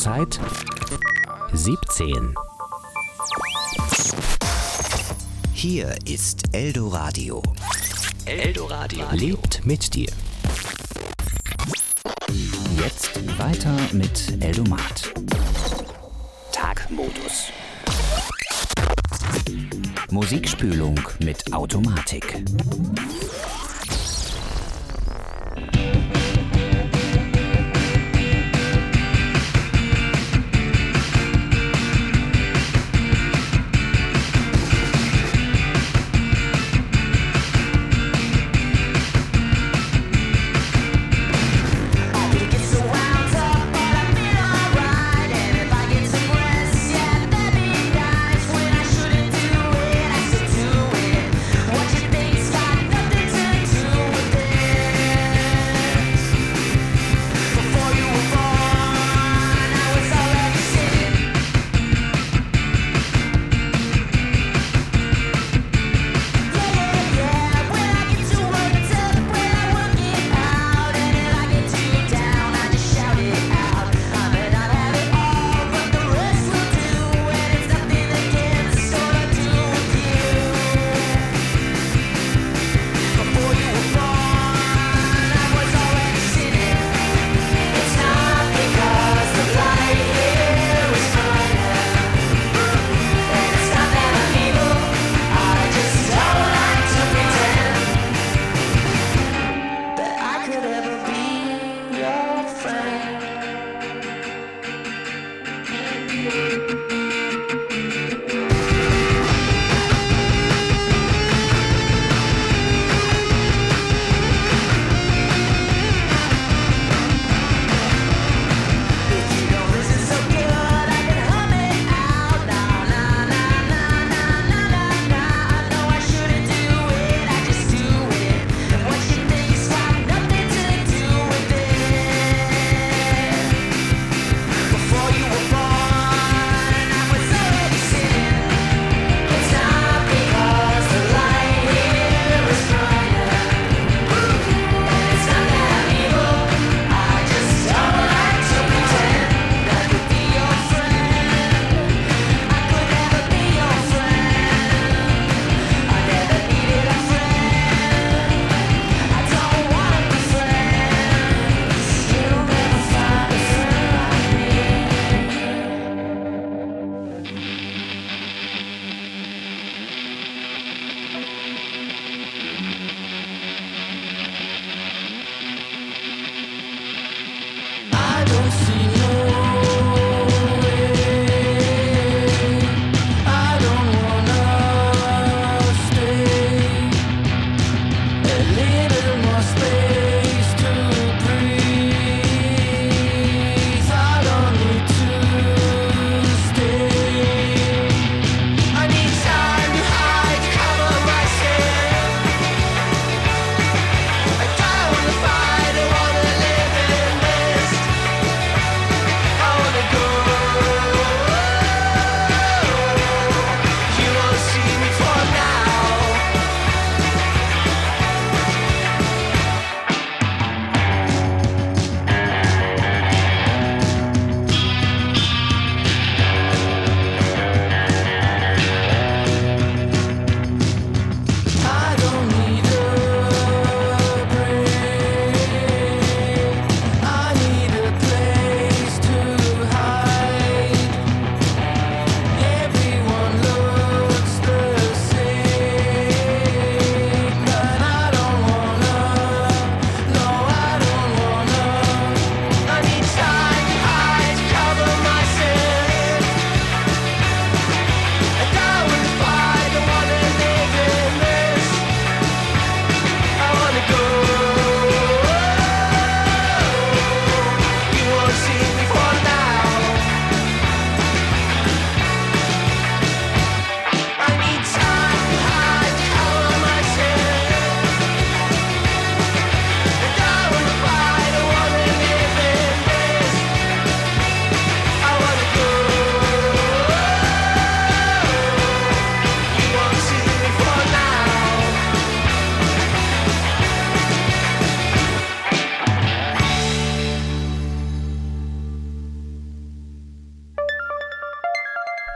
Uhrzeit 17. Hier ist Eldoradio. Eldoradio lebt mit dir. Jetzt weiter mit Eldomat. Tagmodus. Musikspülung mit Automatik. What you think's got nothing to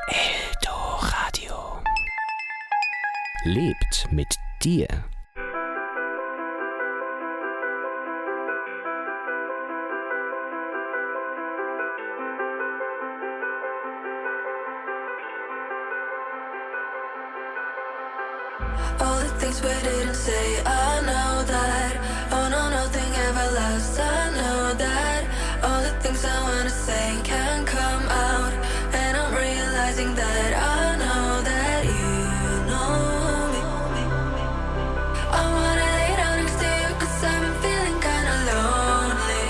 Eldoradio. Lebt mit dir. All the things we didn't say, I know that. Oh no, nothing ever lasts, I know that. All the things I wanna say can't come out, and I'm realizing that I know that you know me. I wanna lay down next to you 'cause I've been feeling kinda lonely.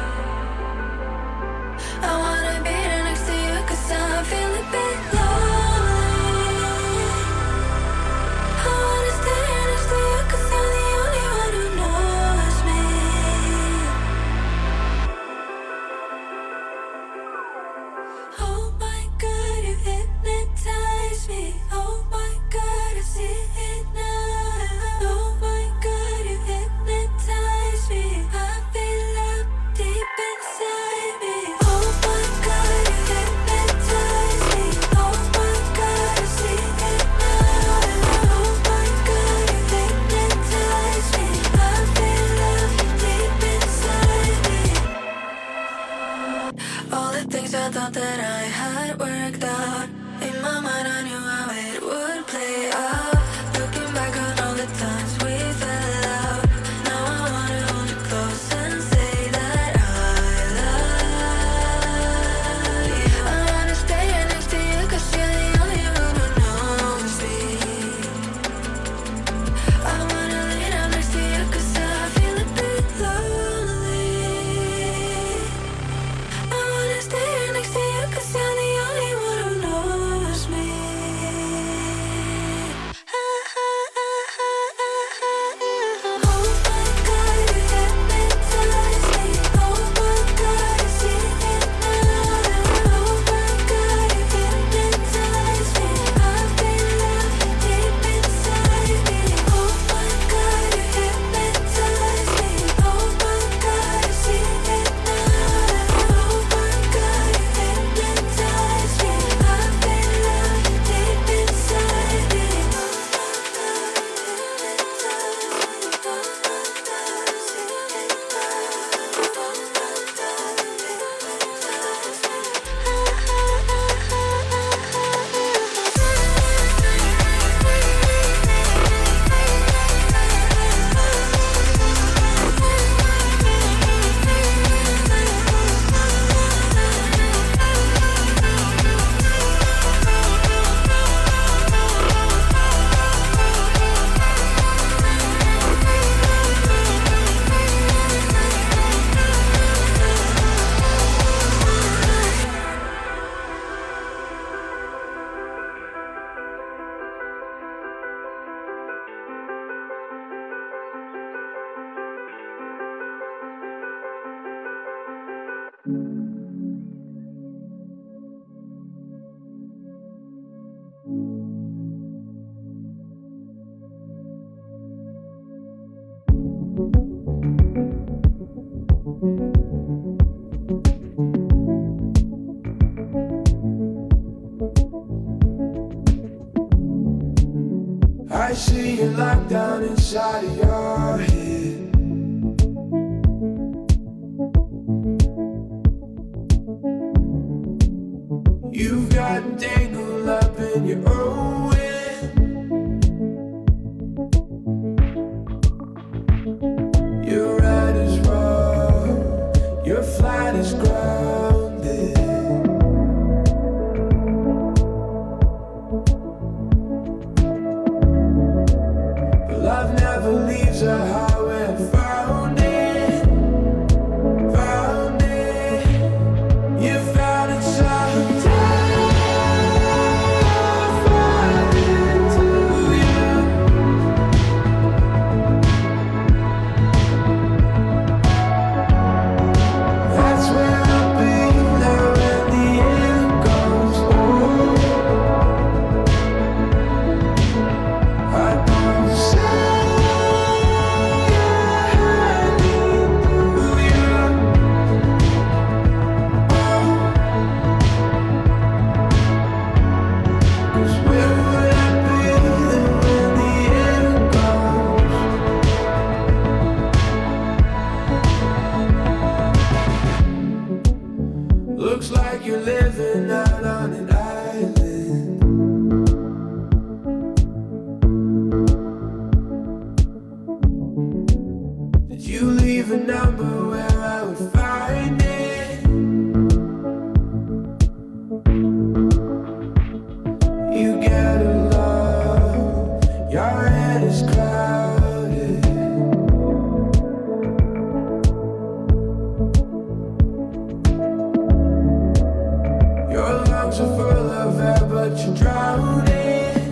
I wanna be there next to you 'cause I feel a bit lonely. I wanna stay next to you 'cause you're the only one who knows me. Oh my God, you hypnotize me. Oh my God, I see it now. Oh my God, you hypnotize me. I feel love deep inside me. Oh my God, you hypnotize me. Oh my God, I see it now. Oh my God, you hypnotize me. I feel love deep inside me. All the things I thought that I had worked out, in my mind I knew how it would play out. Looking back on all the times we fell out, now I wanna hold you close and say that I love you. I wanna stay right next to you 'cause you're the only one who knows me. I wanna lay down next to you 'cause I feel a bit lonely. I wanna stay right next to you 'cause you're the only one who knows me. Oh my God, you hypnotize me. Oh my God, I see it now. Oh my God, you hypnotize me. I feel love deep inside me. Oh my God, you hypnotize me. Oh my God, I see it now. Oh my God, you hypnotize me. I feel love deep inside me. I see you locked down inside of your head. You've gotten tangled up in your own way. Your ride is wrong, your flight is grounded. But love never leaves her how it found it, found it. You found it so different. but you're drowning,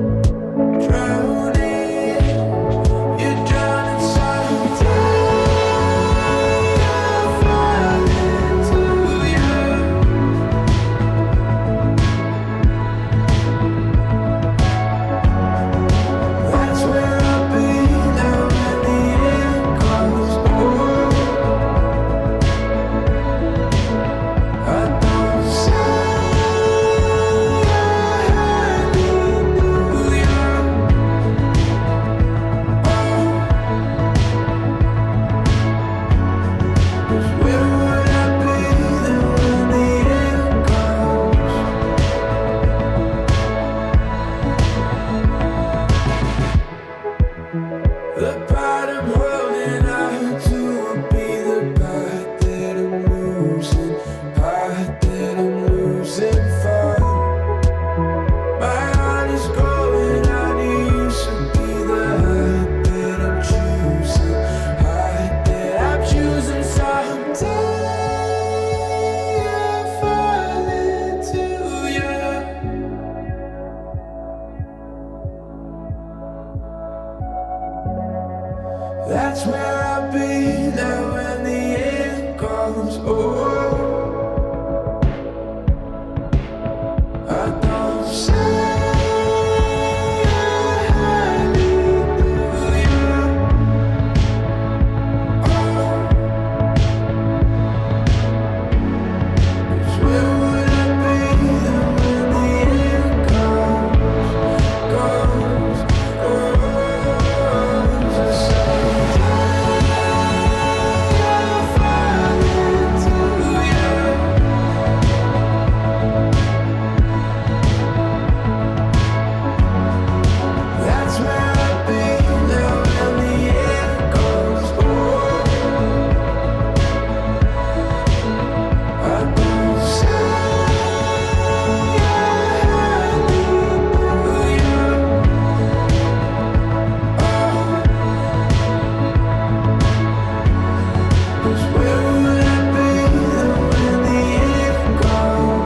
drowning. You're drowning someday. I'll fall into you. That's where I'll be now when the end comes. Oh, I don't say the part I'm holding out to will be the part that I'm losing, part that I'm losing for. My heart is going out to you, so be the heart that I'm choosing, heart that I'm choosing. Someday I'll fall into you. That's where I'll be now when the end comes. Oh, I don't say I need you. Oh, 'cause where would I be then when the end comes, That's where I'll be now when the end comes. Oh, I don't say I need you. Oh, 'cause where would I be then when the end comes?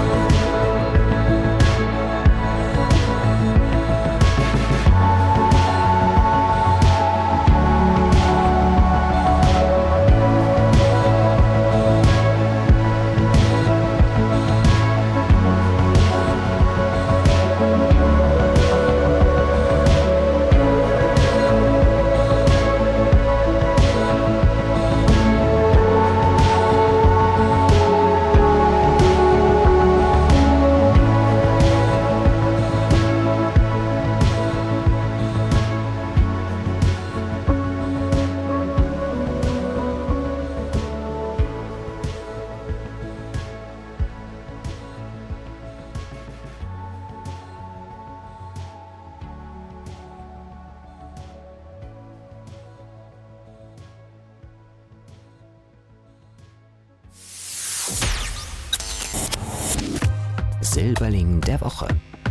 Silberling der Woche.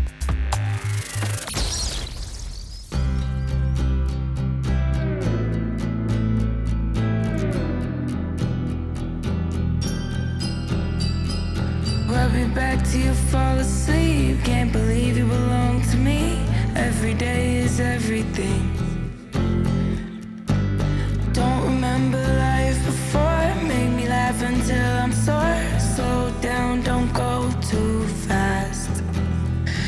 Rub me back till you fall asleep. Can't believe you belong to me. Every day is everything. Don't remember life before. Make me laugh until I'm sore. Slow down, don't go too fast.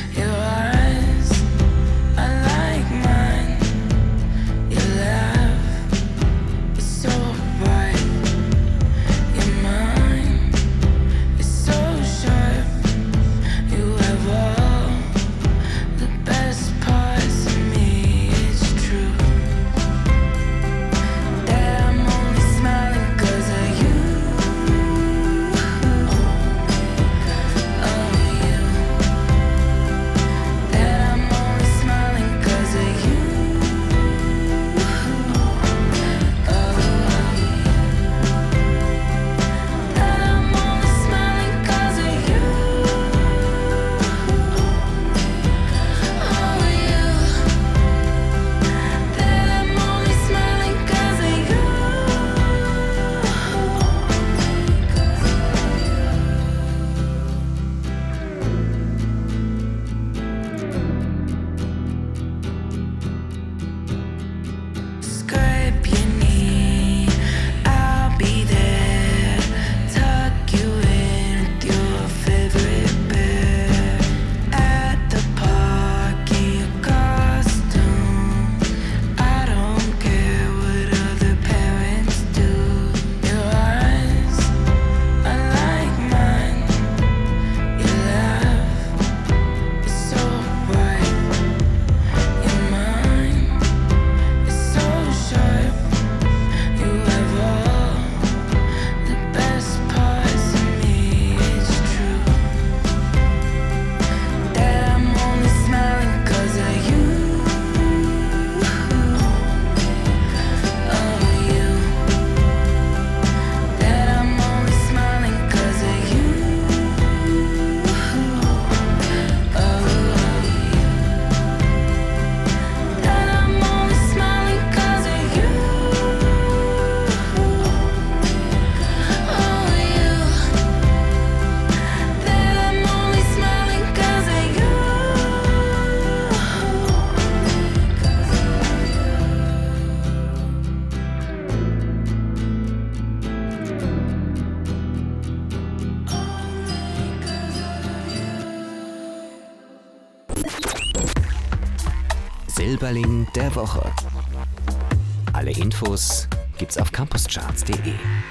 Silberling der Woche. Alle Infos gibt's auf campuscharts.de.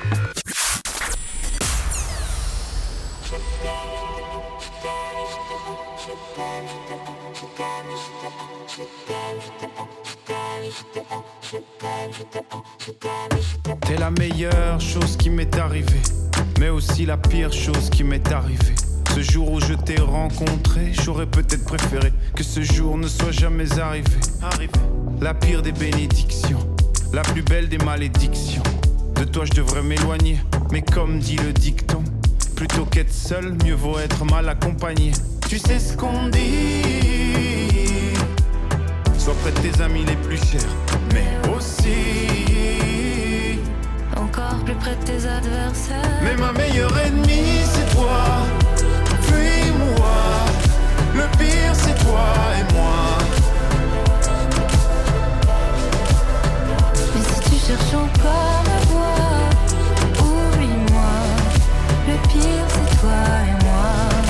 T'es la meilleure chose qui m'est arrivée, mais aussi la pire chose qui m'est arrivée. Ce jour où je t'ai rencontré, j'aurais peut-être préféré que ce jour ne soit jamais arrivé. La pire des bénédictions, la plus belle des malédictions. De toi je devrais m'éloigner, mais comme dit le dicton, plutôt qu'être seul, mieux vaut être mal accompagné. Tu sais ce qu'on dit, sois près de tes amis les plus chers, mais aussi Encore plus près de tes adversaires. mais ma meilleure ennemie c'est toi. Fuis-moi, le pire c'est toi et moi. Mais si tu cherches encore ma voix, oublie-moi. Le pire c'est toi et moi.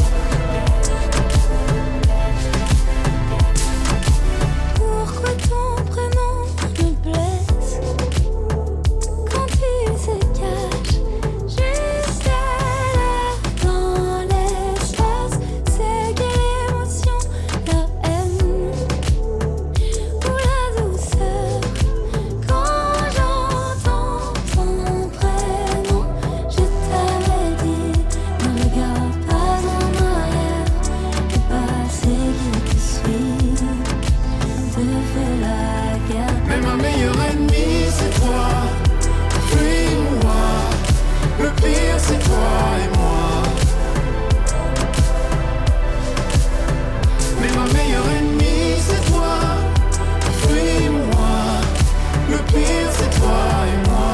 Pourquoi ton prénom me blesse quand il se cache juste là dans l'espace? C'est quelle émotion, la haine ou la douceur? Quand j'entends ton prénom, je t'avais dit, ne regarde pas en arrière. Le passé qui te suit te fait la guerre. Mais ma meilleure ennemie c'est toi. Fuis-moi, le pire c'est toi et moi. Mais ma meilleure ennemie c'est toi. Fuis-moi, le pire c'est toi et moi.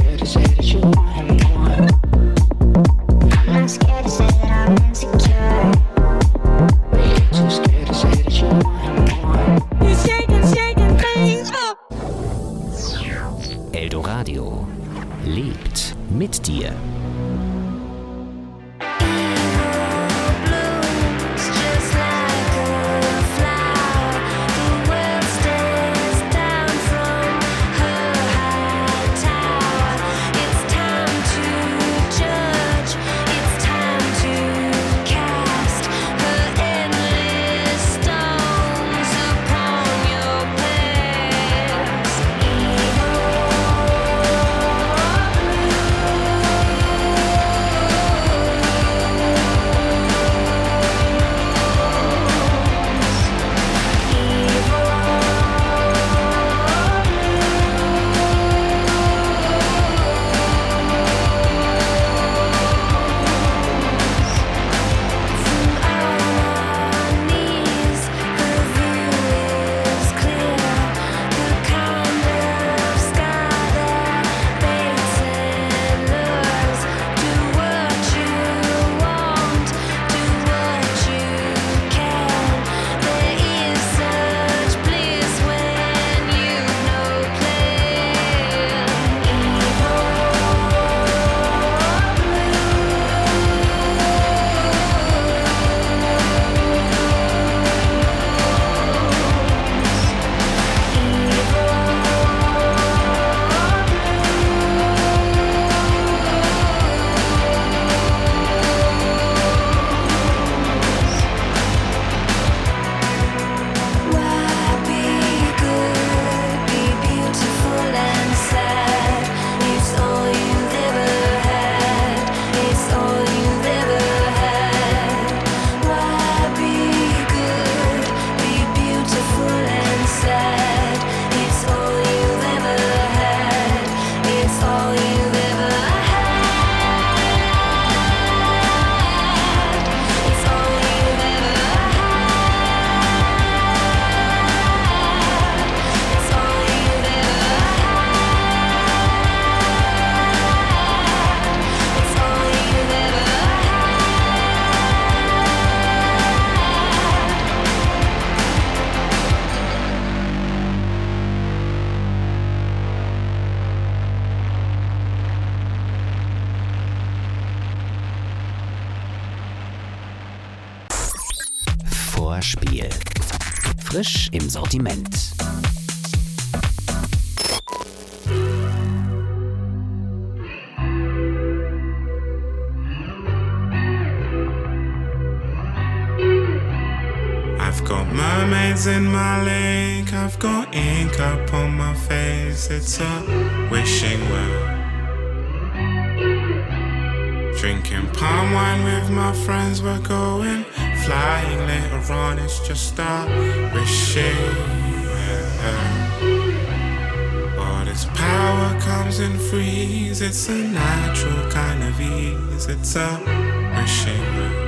scared to say that you want him more. I'm not scared to say that I'm insecure. But you're too scared to say that you want him more. You're shaking things up. Eldoradio lebt mit dir. Just like a flower, the world stares down from her high tower. It's time to judge, it's time to cast her endless stones upon your past. Vorspiel. Frisch im Sortiment. I've got mermaids in my lake, I've got ink up on my face, it's a wishing well. Drinking palm wine with my friends, we're going flying later on, it's just a wishing well. All this power comes in threes, it's a natural kind of ease, it's a wishing well.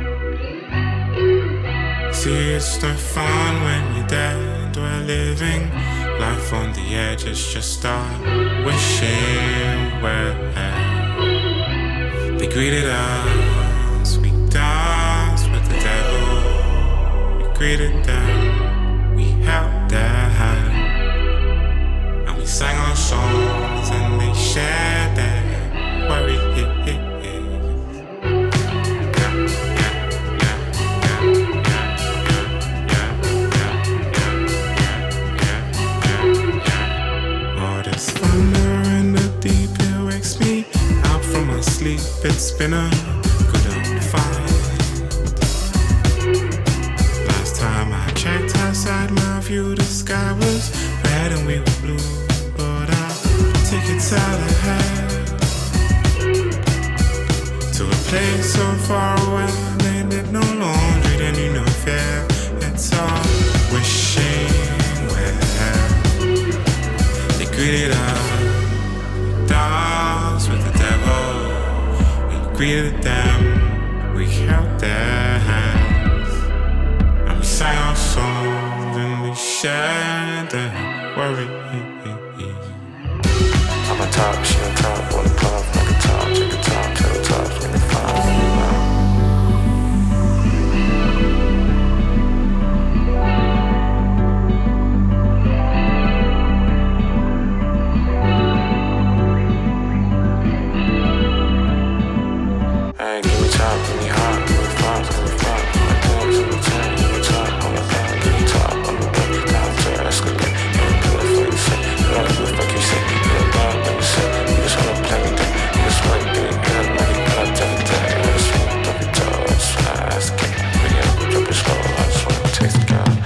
See, it's no fun when you're dead, we're living life on the edge, it's just a wishing well. They greeted us, we danced with the devil. We greeted them, we held their hand, and we sang our songs and they shared their worry. All this thunder in the deep, it wakes me out from my sleep. It's been a good old fight. Last time I checked outside my view, the sky was red and we were blue. But I'll take it out ahead to a place so far away. They did no laundry, they knew no fear. It's all wishing well. They greeted us, danced with the devil. We greeted them, we held their hands, and we sang our songs and we shared their worry. Aber top, she on top, on the puff, like a top, check the top, tell the top, 25. Hey, give me top, give me hot, give me fast, give me fast. My dogs in the tank, give me top, on the thigh, give me top, on the back, top, to escalate. Ain't good for you say, you like the fuck you say. You a dog, like you say, you just wanna play me down. You just wanna get it good, like you cut every day. I just wanna drop your toe, I just wanna ask the king. Bring it up, drop it slow, I just wanna taste the girl.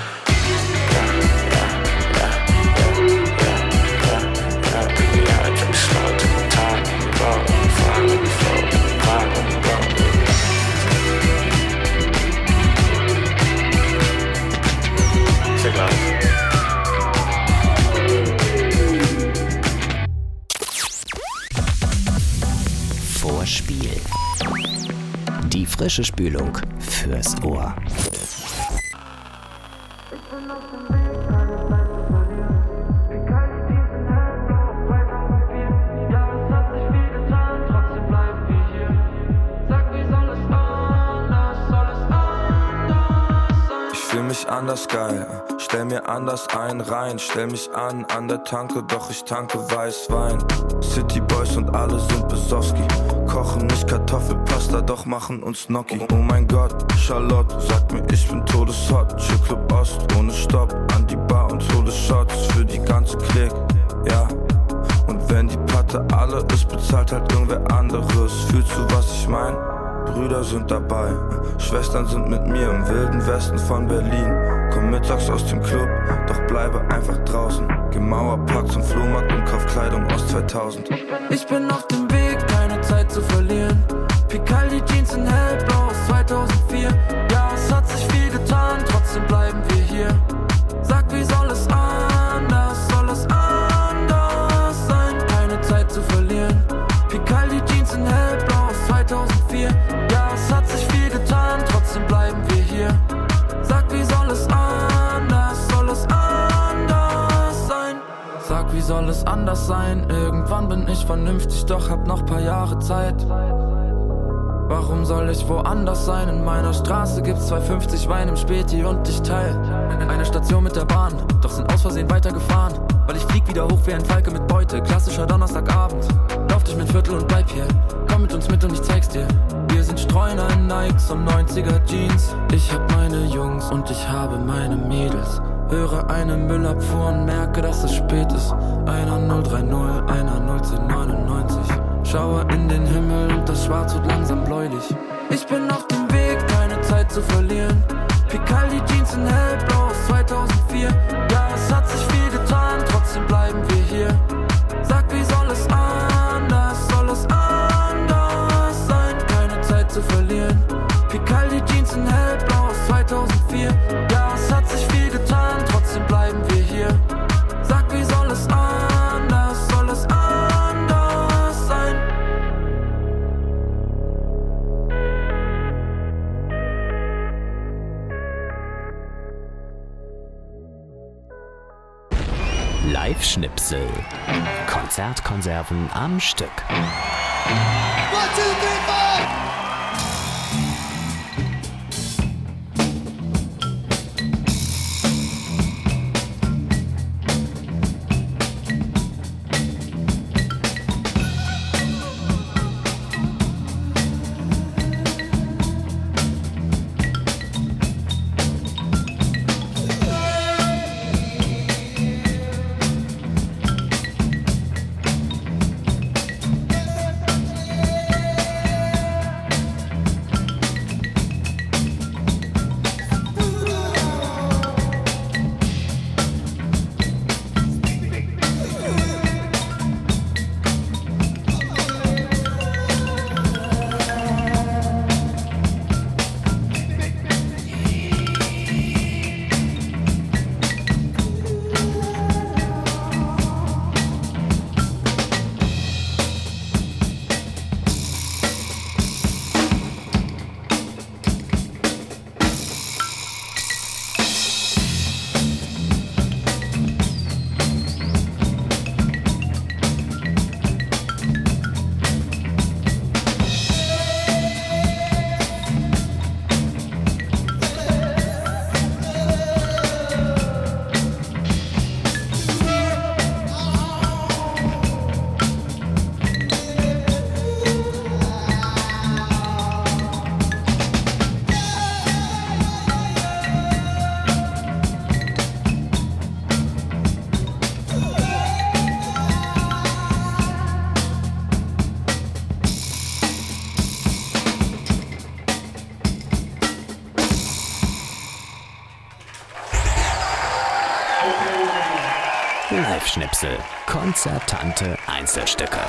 Baby, I drop it slow, take my time, let me roll, let me fly, let me flow, let me ride, let me roll. Take life. Vorspiel. Die frische Spülung fürs Ohr. Ich fühl mich anders geil, stell mir anders ein rein, stell mich an der Tanke, doch ich tanke Weißwein. City Boys und alle sind Besowski, kochen nicht Kartoffelpasta, doch machen uns Gnocchi. Oh mein Gott, Charlotte sagt mir, ich bin todeshot. Chill-Club Ost, ohne Stopp, an die Bar und hole Shots für die ganze Klick, ja. Und wenn die Patte alle ist, bezahlt halt irgendwer anderes. Fühlst du, was ich mein? Brüder sind dabei, Schwestern sind mit mir im wilden Westen von Berlin. Komm mittags aus dem Club, doch bleibe einfach draußen. Geh Mauerpark zum Flohmarkt und kauf Kleidung aus 2000. Ich bin auf dem Weg, keine Zeit zu verlieren. Picaldi Jeans in hellblau aus 2004. Ja, es hat sich viel getan, trotzdem bleiben wir hier. Sag, wie soll es anders sein? Keine Zeit zu verlieren. Picaldi Jeans in hellblau aus 2004. Ja, es hat sich viel getan, trotzdem bleiben wir hier. Sag, wie soll es anders sein? Sag, wie soll es anders sein? Irgendwann bin ich vernünftig, doch hab noch paar Jahre Zeit. Warum soll ich woanders sein? In meiner Straße gibt's 2,50 Wein im Späti und ich teil eine Station mit der Bahn, doch sind aus Versehen weitergefahren. Weil ich flieg wieder hoch wie ein Falke mit Beute, klassischer Donnerstagabend. Lauf durch mein Viertel und bleib hier, komm mit uns mit und ich zeig's dir. Wir sind Streuner in Nikes und 90er Jeans. Ich hab meine Jungs und ich habe meine Mädels. Höre eine Müllabfuhr und merke, dass es spät ist. Einer 030, einer 01099. Schaue in den Himmel und das Schwarz wird langsam bläulich. Ich bin auf dem Weg, keine Zeit zu verlieren. Picaldi Jeans in hellblau aus 2004. Ja, es hat sich viel getan, trotzdem bleiben wir hier. Sag, wie soll es anders sein? Keine Zeit zu verlieren. Picaldi Jeans in hellblau aus 2004. Ja, es hat sich viel getan, trotzdem bleiben wir hier. Sag, wie soll es anders sein? Live-Schnipsel. Konzertkonserven am Stück. 1, 2, 3, 4! Live-Schnipsel, konzertante Einzelstücke.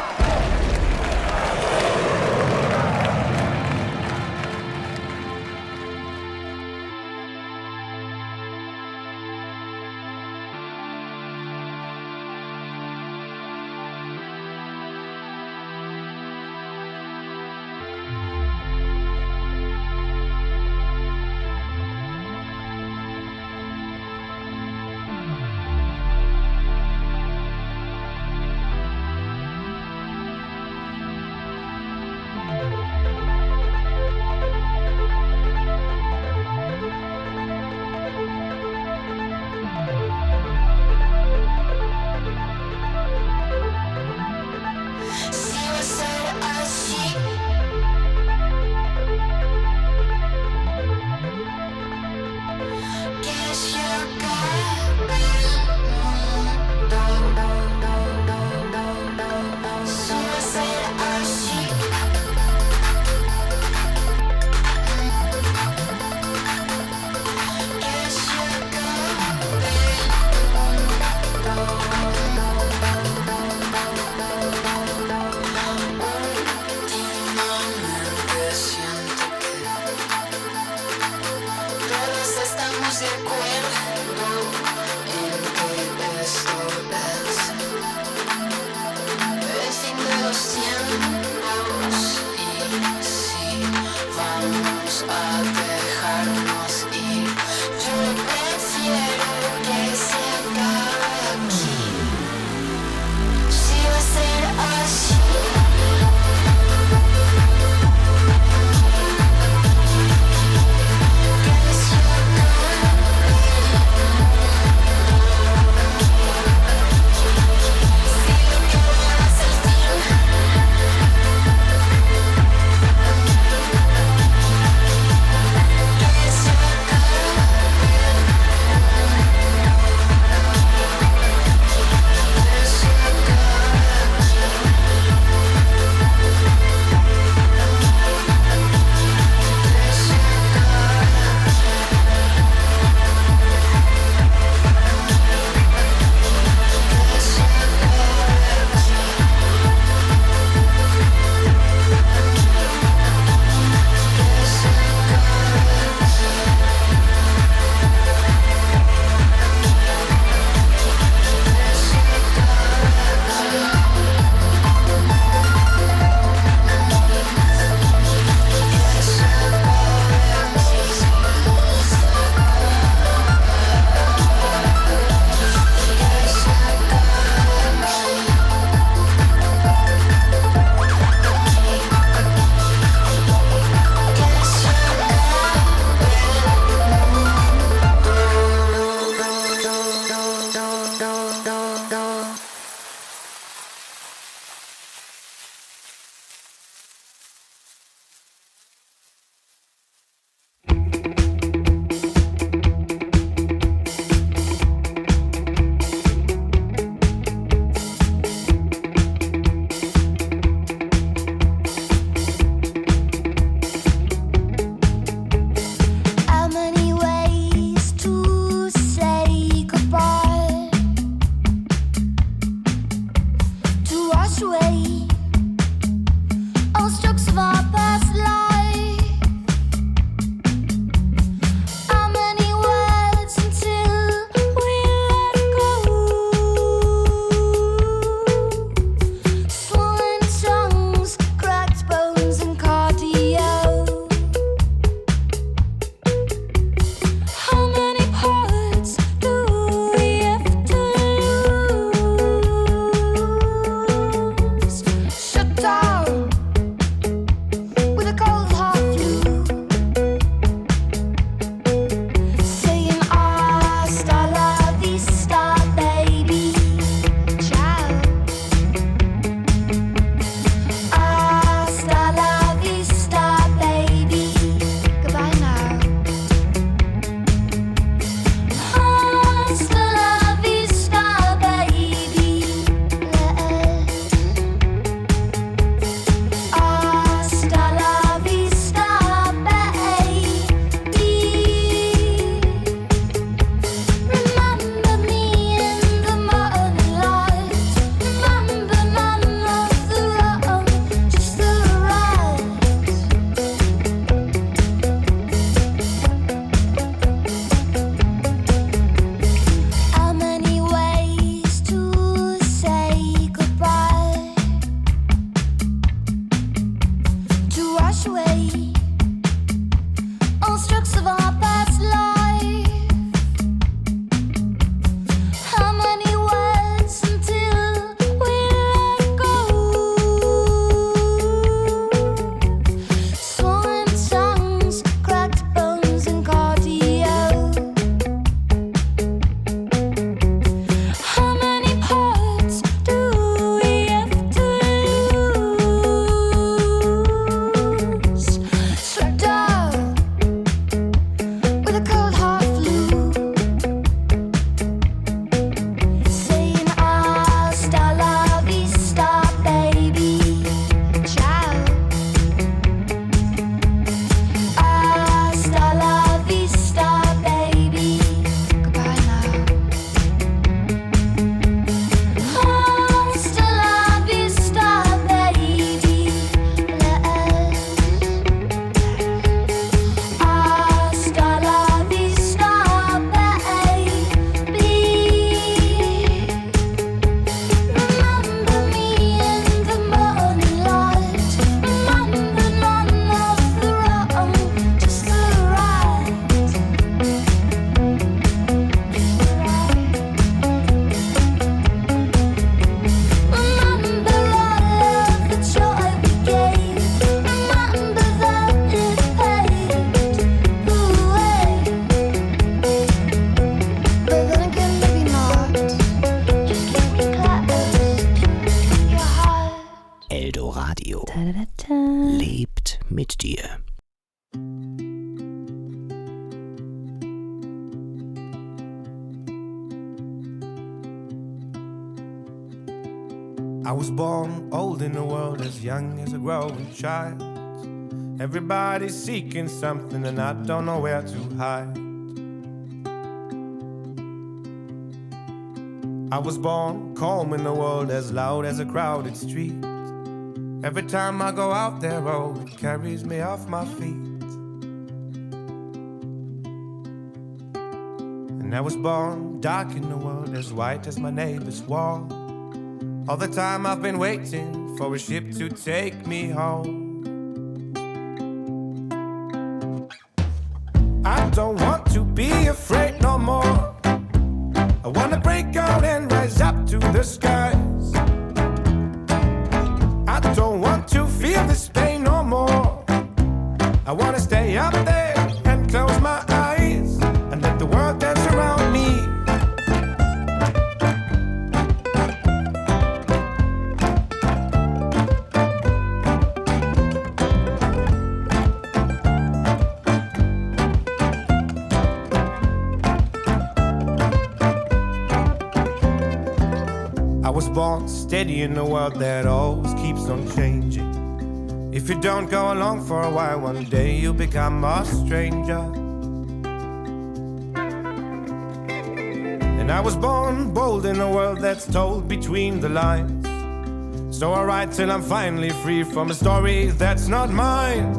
Radio lebt mit dir. I was born old in the world, as young as a growing child. Everybody's seeking something and I don't know where to hide. I was born calm in the world, as loud as a crowded street. Every time I go out there, oh, it carries me off my feet. And I was born dark in the world, as white as my neighbor's wall. All the time I've been waiting for a ship to take me home. I don't want to be afraid no more. I wanna break out and rise up to the skies. I don't want to feel this pain no more. I wanna stay up there and close my eyes and let the world dance around me. I was born steady in a world that always keeps on changing. If you don't go along for a while, one day you'll become a stranger. And I was born bold in a world that's told between the lines. So I write till I'm finally free from a story that's not mine.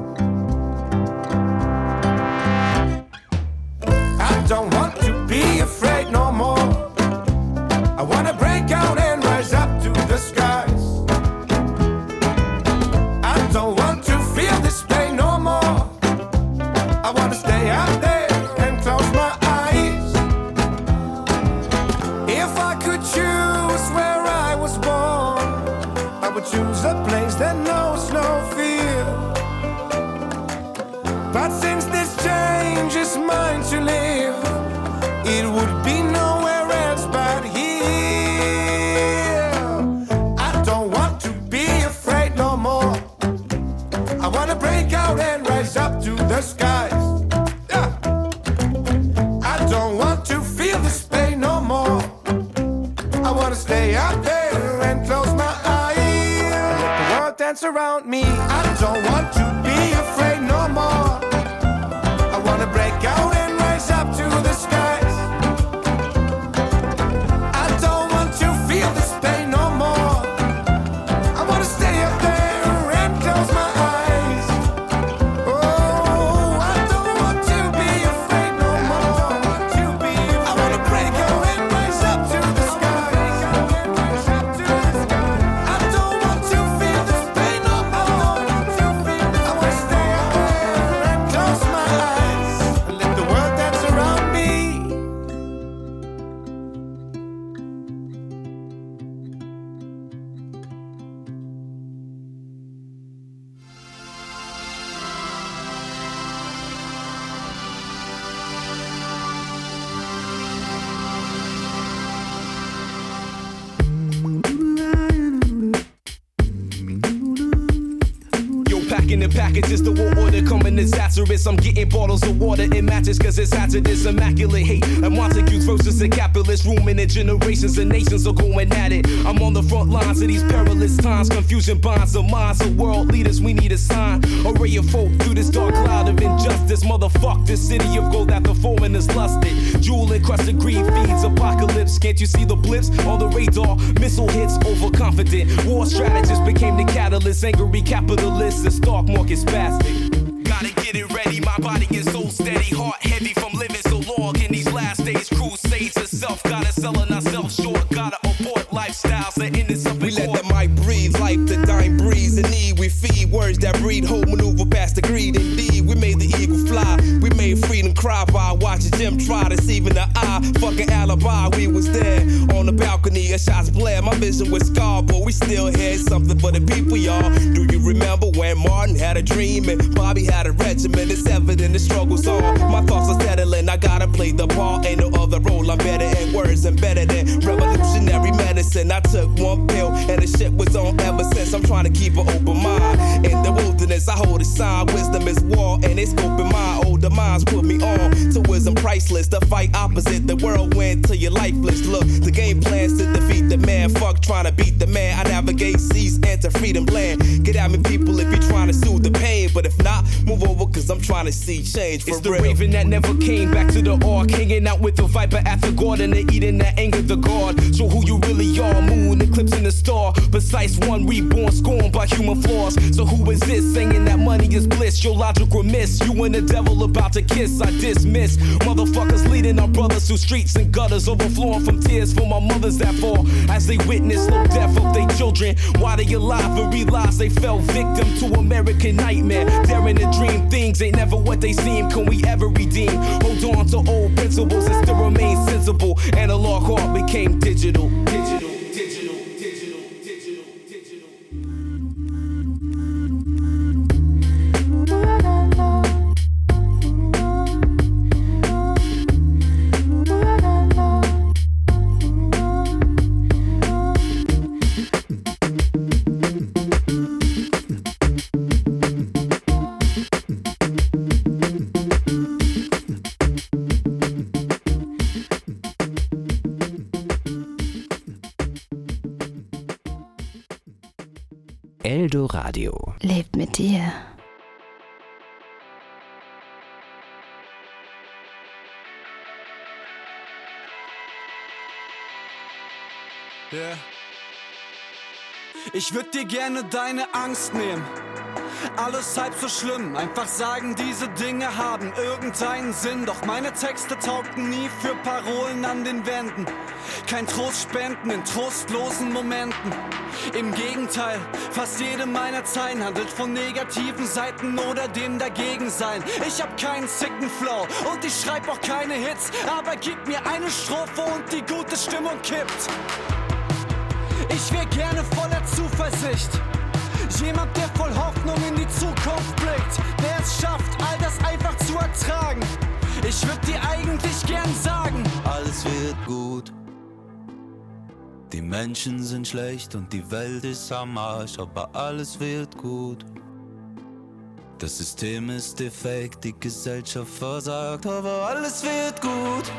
I don't want to be afraid no more. I wanna break out and rise up to the skies. I don't want to feel this pain no more. I wanna stay out there and close my eyes. If I could choose where I was born, I would choose a place that knows no fear. But since this change is mine to live, it would be nowhere else but here. And rise up to the skies. Yeah. I don't want to feel this pain no more. I wanna stay out there and close my eyes and let the world dance around me. I don't want to be afraid no more. I wanna break out and rise up to the skies. I don't want to feel this pain no more. I wanna stay up there and close my eyes. Packages, the war order coming disastrous. I'm getting bottles of water in matches cause it's hazardous. Immaculate hate and Montagues versus the capitalist. Rooming in generations and nations are going at it. I'm on the front lines of these perilous times. Confusion bonds the minds of world leaders. We need a sign. A ray of hope through this dark cloud of injustice. Motherfuck this city of gold that the foreign is lusted. Jewel encrusted greed feeds apocalypse. Can't you see the blips on the radar? Missile hits overconfident. War strategists became the catalyst. Angry capitalists and stock market spastic. Gotta get it ready, my body is so steady. Heart heavy from living so long in these last days. Crusades of self, gotta selling ourselves short. Gotta abort lifestyles that end us up in We let the mic breathe, life the dying breeze. In need we feed words that breed hope, maneuver past the greed. Indeed, we made the eagle fly. We made freedom cry by watching Jim try deceiving the eye. Fucking alibi, we was there on the balcony a shots blare. My vision was scarred, but we still had something for the people, y'all. Do you remember when Martin had a dream and Bobby had a regiment? It's evident the struggle's on. My thoughts are settling, I gotta play the part. Ain't no other role, I'm better at words and better than revolutionary medicine. I took one pill and the shit was on ever since. I'm trying to keep an open mind. In the wilderness, I hold a sign. Wisdom is war and it's open mind. Older minds put me on to wisdom priceless. The fight opposite the whirlwind till you're lifeless. Look, the game plans to defeat the man. Fuck trying to beat the man. I navigate seas, enter freedom land. Get at me, people, if you're trying to soothe the pain. But if not, move over, cause I'm trying to see change for it's real. The raven that never came back to the ark, hanging out with the viper at the garden and eating that anger the god. So who you really are, moon eclipsing the star. Precise one, reborn, scorned by human flaws. So who is this, saying that money is bliss? Your logical miss, you and the devil about to kiss. I dismiss motherfuckers leading our brothers through streets and gutters, overflowing from tears for my mothers that fall as they witness slow death of their children while they alive and realize they fell victim to American nightmare. Daring to dream things ain't never what they seem. Can we ever redeem? Hold on to old principles and still remain sensible. Analog art became digital. Digital. Eldoradio. Lebt mit dir. Yeah. Ich würd dir gerne deine Angst nehmen. Alles halb so schlimm, einfach sagen, diese Dinge haben irgendeinen Sinn. Doch meine Texte taugten nie für Parolen an den Wänden. Kein Trost spenden in trostlosen Momenten. Im Gegenteil, fast jede meiner Zeilen handelt von negativen Seiten oder dem Dagegensein. Ich hab keinen sicken Flow und ich schreib auch keine Hits, aber gib mir eine Strophe und die gute Stimmung kippt. Ich wär gerne voller Zuversicht. Jemand, der voll Hoffnung in die Zukunft blickt, der es schafft, all das einfach zu ertragen. Ich würd dir eigentlich gern sagen, alles wird gut. Die Menschen sind schlecht und die Welt ist am Arsch, aber alles wird gut. Das System ist defekt, die Gesellschaft versagt, aber alles wird gut.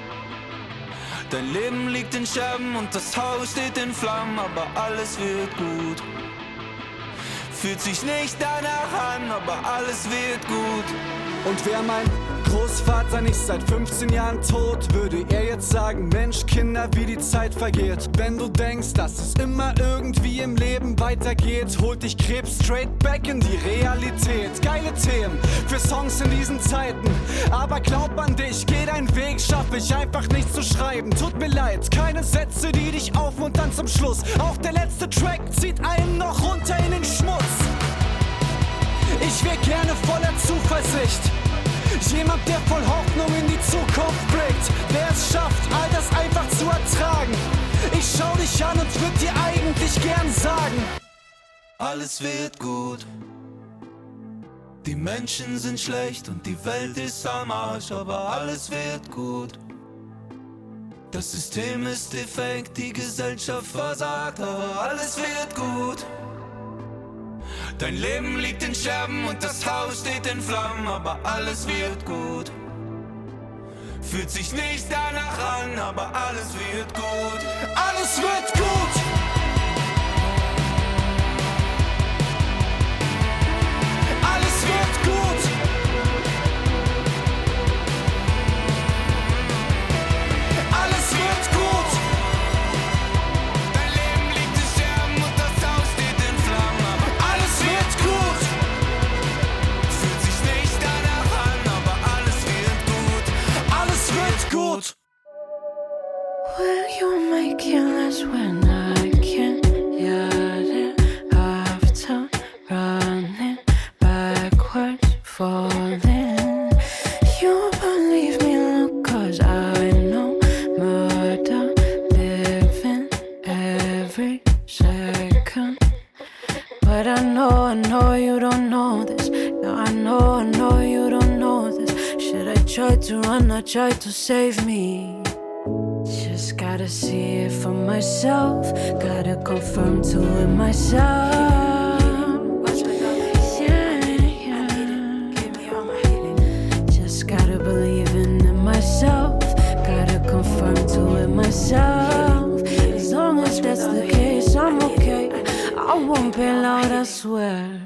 Dein Leben liegt in Scherben und das Haus steht in Flammen, aber alles wird gut. Fühlt sich nicht danach an, aber alles wird gut. Und wär mein Großvater nicht seit 15 Jahren tot, würde er jetzt sagen, Mensch, Kinder, wie die Zeit vergeht. Wenn du denkst, dass es immer irgendwie im Leben weitergeht, holt dich Krebs straight back in die Realität. Geile Themen für Songs in diesen Zeiten, aber glaub an dich, geh deinen Weg, schaff ich einfach nicht zu schreiben. Tut mir leid, keine Sätze, die dich aufmuntern zum Schluss. Auch der letzte Track zieht einen noch runter in den Schmutz. Ich wär gerne voller Zuversicht. Jemand, der voll Hoffnung in die Zukunft blickt, der es schafft, all das einfach zu ertragen. Ich schau dich an und würd dir eigentlich gern sagen, alles wird gut. Die Menschen sind schlecht und die Welt ist am Arsch, aber alles wird gut. Das System ist defekt, die Gesellschaft versagt, aber alles wird gut. Dein Leben liegt in Scherben und das Haus steht in Flammen, aber alles wird gut. Fühlt sich nicht danach an, aber alles wird gut. Alles wird gut! Alles wird gut! Alles wird gut! Dein Leben liegt in Scherben und das Haus steht in Flammen, aber alles wird gut! Fühlt sich nicht danach an, aber alles wird gut. Alles wird gut! Will you make it last when I know you don't know this. Yeah, I know you don't know this. Should I try to run, I try to save me. Just gotta see it for myself. Gotta confirm to it myself. Just gotta believe in it myself. Gotta confirm to it myself. As long as that's the case, I'm okay. I won't be loud, I swear.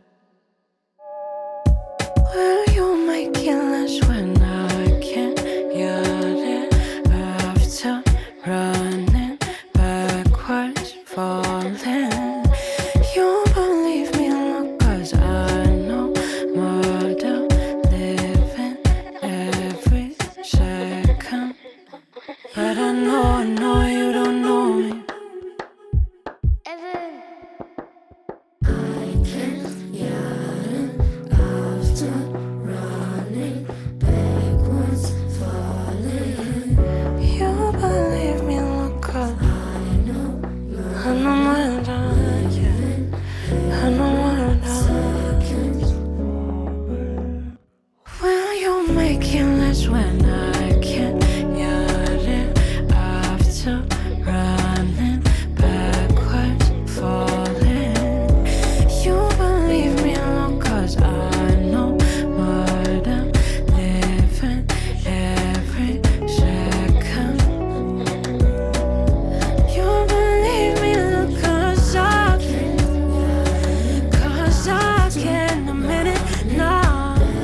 Will you make it less when I can't get it? After running backwards, falling. You believe me, look, 'cause I know murder, living every second. But I know you don't know me. When I can't get it after running backwards, falling. You believe me, look, 'cause I know murder, living every second. You believe me, look, 'cause I can a minute now.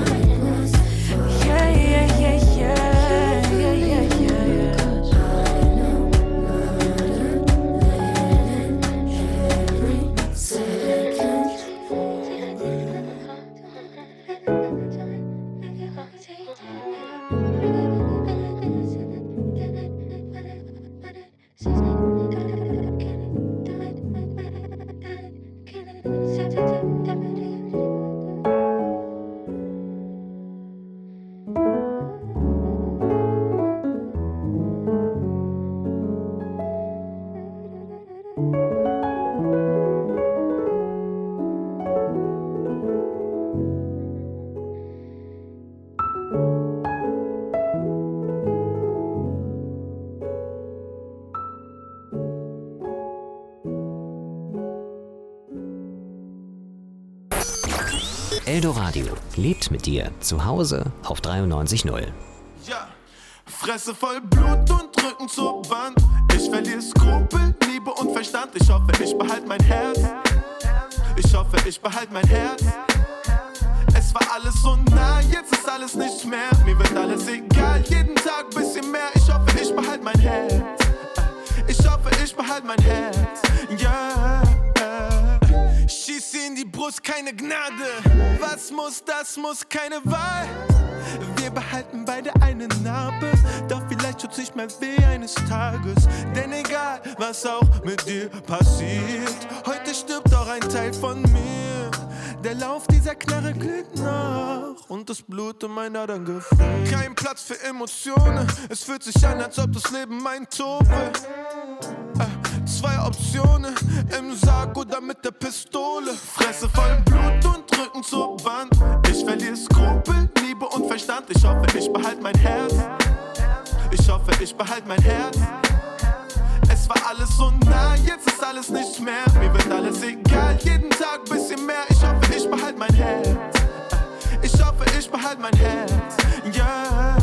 Eldoradio lebt mit dir zu Hause auf 93.0. Ja, Fresse voll Blut und Rücken zur Wand. Ich verliere Skrupel, Liebe und Verstand. Ich hoffe, ich behalte mein Herz. Ich hoffe, ich behalte mein Herz. Es war alles so nah, jetzt ist alles nicht mehr. Mir wird alles egal, jeden Tag bisschen mehr. Ich hoffe, ich behalte mein Herz. Ich hoffe, ich behalte mein Herz. Ja. Schieß in die Brust, keine Gnade. Was muss, das muss, keine Wahl. Wir behalten beide eine Narbe, doch vielleicht tut's nicht mehr weh eines Tages. Denn egal, was auch mit dir passiert, heute stirbt auch ein Teil von mir. Der Lauf dieser Knarre glüht nach und das Blut in meinen Adern gefriert. Kein Platz für Emotionen, es fühlt sich an, als ob das Leben mein Tod will. Zwei Optionen, im Sarg oder mit der Pistole. Fresse voll Blut und Rücken zur Wand. Ich verliere Skrupel, Liebe und Verstand. Ich hoffe, ich behalte mein Herz. Ich hoffe, ich behalte mein Herz. Es war alles so nah, jetzt ist alles nicht mehr. Mir wird alles egal, jeden Tag bisschen mehr. Ich hoffe, ich behalte mein Herz. Ich hoffe, ich behalte mein Herz. Ja.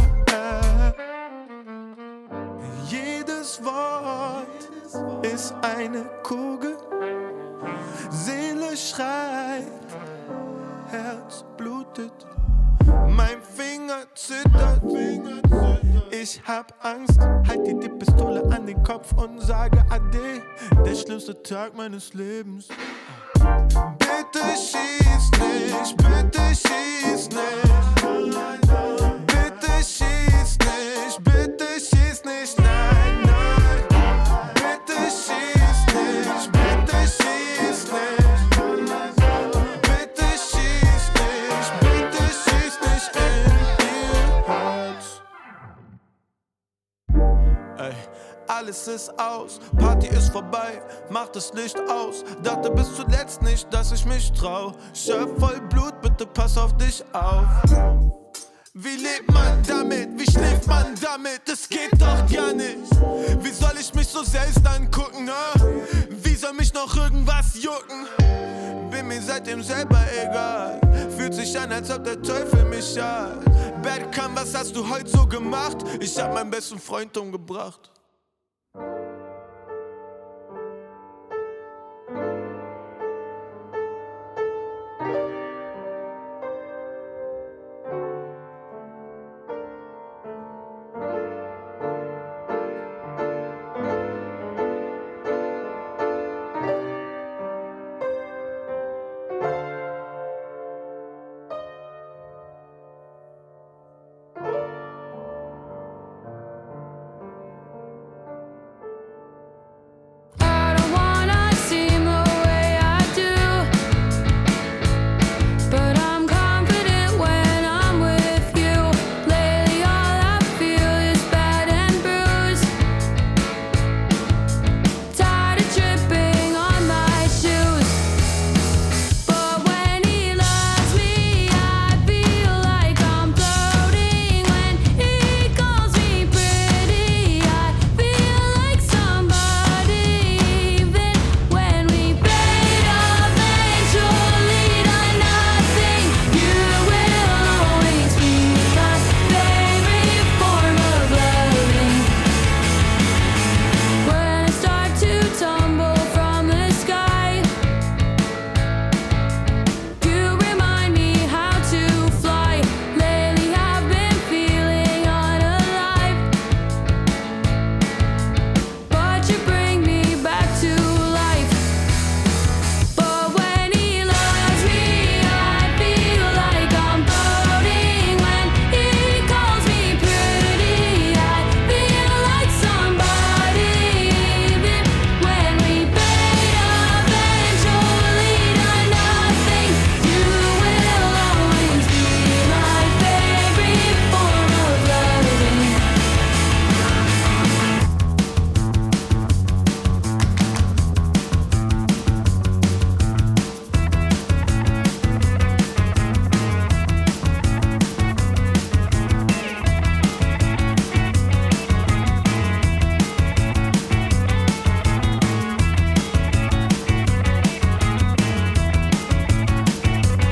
Jedes Wort ist eine Kugel. Seele schreit, Herz blutet. Mein Finger zittert. Ich hab Angst, halt dir die Pistole an den Kopf und sage Ade. Der schlimmste Tag meines Lebens. Bitte schieß nicht, bitte schieß nicht. Bitte schieß nicht, bitte schieß nicht, nein, nein. Bitte schieß nicht, bitte schieß nicht. Bitte schieß nicht, bitte schieß nicht in ihr Herz. Ey, alles ist aus. Party ist vorbei, macht das Licht aus. Dachte bis zuletzt nicht, dass ich mich trau. Shirt voll Blut, bitte pass auf dich auf. Wie lebt man damit? Wie schläft man damit? Das geht doch gar nicht. Wie soll ich mich so selbst angucken, ne? Wie soll mich noch irgendwas jucken? Bin mir seitdem selber egal. Fühlt sich an, als ob der Teufel mich hat. Bad Come, was hast du heute so gemacht? Ich hab meinen besten Freund umgebracht.